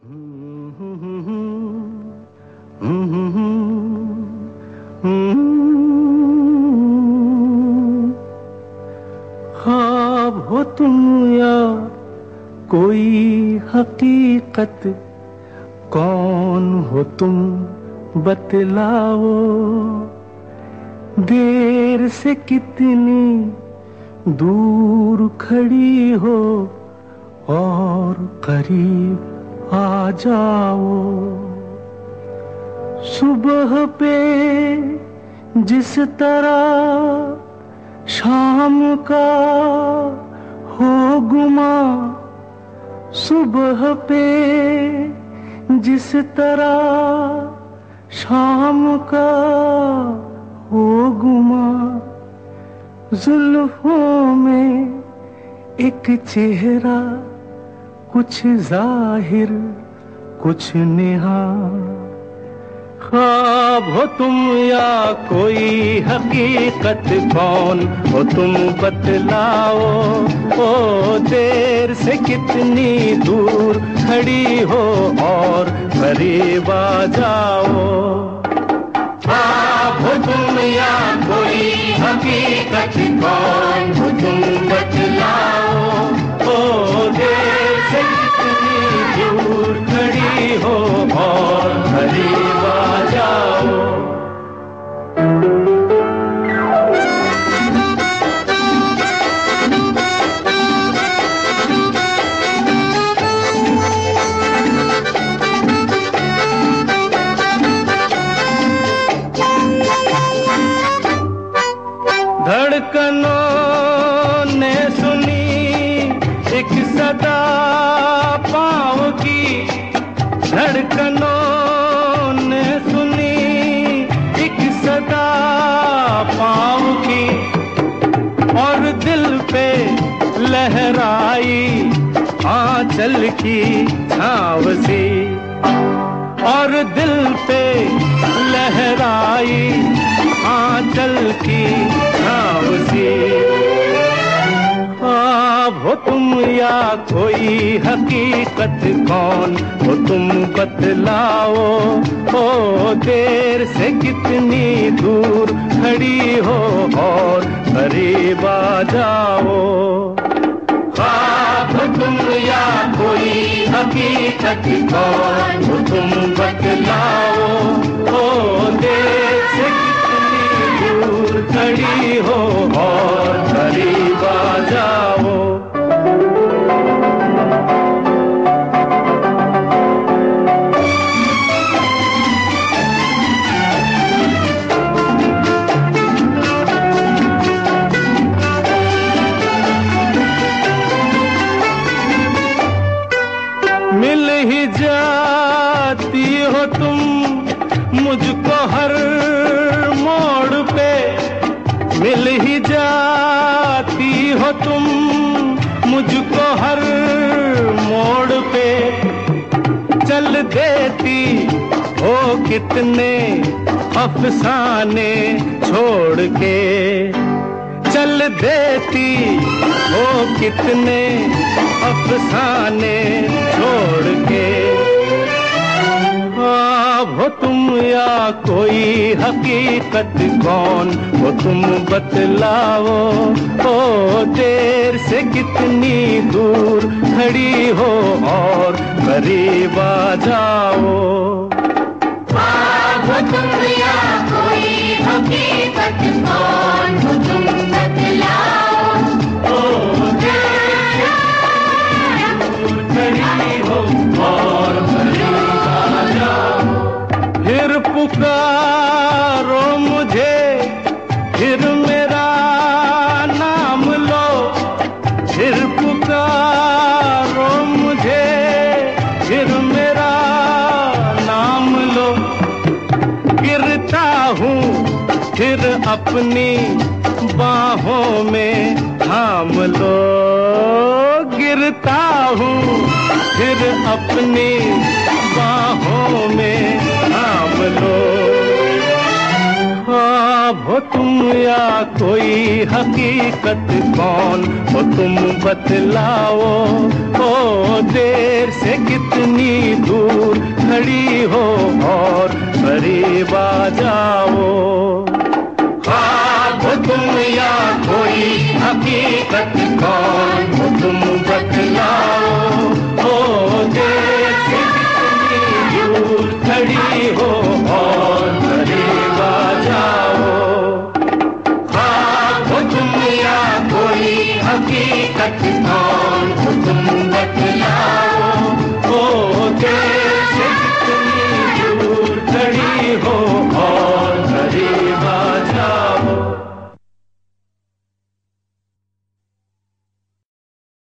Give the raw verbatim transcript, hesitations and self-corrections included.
ख्वाब हो तुम या कोई हकीकत, कौन हो तुम बतलाओ। देर से कितनी दूर खड़ी हो और करीब आ जाओ। सुबह पे जिस तरह शाम का हो गुमा, सुबह पे जिस तरह शाम का हो गुमा, जुल्फों में एक चेहरा, कुछ जाहिर कुछ नेहा। ख्वाब हो तुम या कोई हकीकत, कौन हो तुम बतलाओ। ओ देर से कितनी दूर खड़ी हो और करीब आ जाओ। ख्वाब हो तुम या कोई हकीकत, कौन हो तुम बतलाओ। ओ देर से कितनी दूर खड़ी हो और करीब आ जाओ। धड़कनों ने सुनी एक सदा पाँव की, धड़कनों ने सुनी एक सदा पाँव की, और दिल पे लहराई आंचल की छाँव सी, और दिल पे लहराई आंचल की छाँव सी। ख्वाब हो तुम या कोई हकीकत, कौन हो तुम बतलाओ। ओ देर से कितनी दूर खड़ी हो और करीब आ जाओ। ख्वाब हो तुम या कोई हकीकत, कौन हो तुम बतलाओ। ओ देर से कितनी दूर खड़ी हो और करीब आ जाओ। मिल ही जाती हो तुम मुझको हर मोड़ पे, मिल ही जाती हो तुम मुझको हर मोड़ पे। चल देती हो कितने अफसाने छोड़ के, चल देती हो कितने अफसाने छोड़ के। ख्वाब हो तुम या कोई हकीकत, कौन हो तुम बतलाओ। ओ देर से कितनी दूर खड़ी हो और करीब आ जाओ। ख्वाब हो तुम या कोई हकीकत, कौन हो तुम बतलाओ। ओ देर से दूर खड़ी हो और करीब आ जाओ। फिर पुकारो मुझे, फिर मेरा नाम लो, फिर पुकारो मुझे, फिर मेरा नाम लो। गिरता हूँ फिर अपनी बाहों में थाम लो, गिरता हूँ फिर अपनी बाहों में थाम लो। ख्वाब हो तुम या कोई हकीकत, कौन हो तुम बतलाओ। ओ देर से कितनी दूर खड़ी हो और करीब आ जाओ। ख्वाब हो तुम या कोई हकीकत, कौन हो तुम बतलाओ।